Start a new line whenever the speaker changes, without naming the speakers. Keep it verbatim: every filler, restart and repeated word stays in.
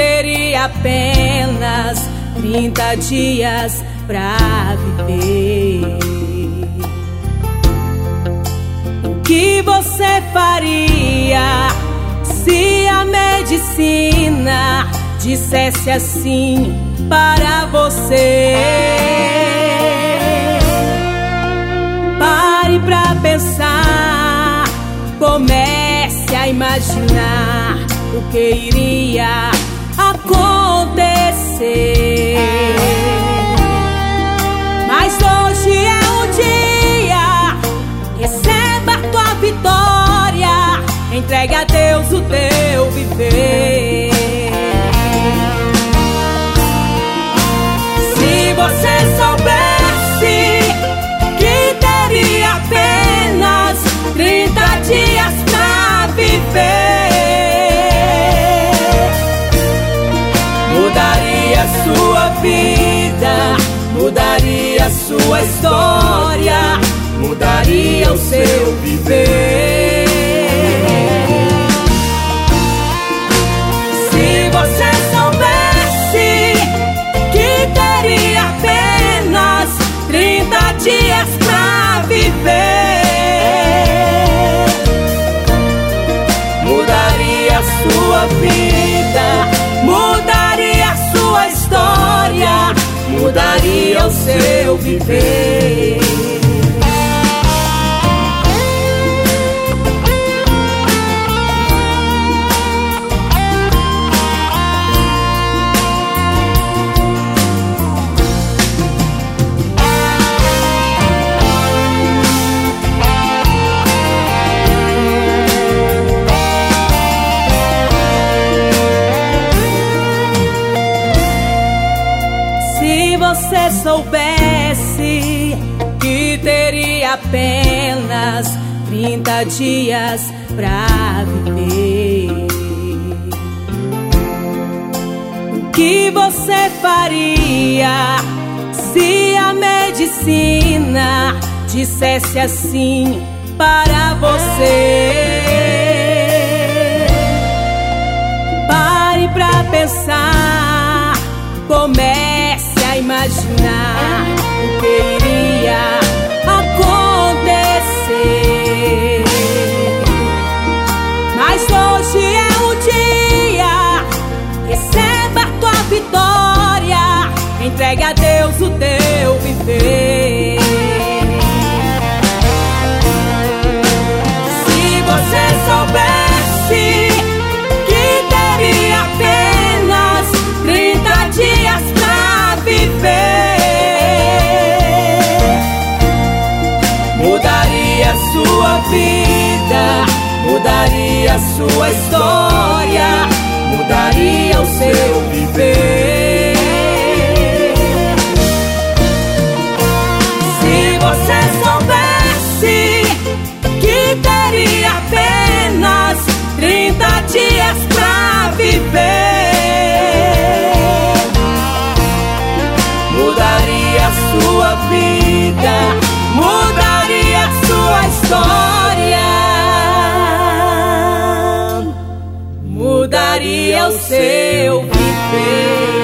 teria apenas trinta dias pra viver. O que você faria se a medicina dissesse assim para você? Pare pra pensar, comece a imaginar o que iria acontecer. Mas hoje é o dia, receba a tua vitória, entregue a Deus o teu viver. Se você soubesse que teria apenas trinta dias pra viver, mudaria a sua vida, mudaria a sua história, mudaria o seu viver. Se você soubesse que teria apenas trinta dias pra viver, mudaria a sua vida, mudaria a sua história, mudaria o seu viver. Se você soubesse que teria apenas trinta dias pra viver, o que você faria se a medicina dissesse assim para você? Pare pra pensar, comece a imaginar o que iria acontecer. Mas hoje é o dia, receba a tua vitória, entregue a Deus o teu viver. Se você soubesse que teria apenas trinta dias pra viver, mudaria a sua vida, mudaria a sua história, mudaria o seu viver. Se você soubesse que teria apenas trinta dias pra viver, mudaria a sua vida, mudaria a sua história, mudaria o seu viver.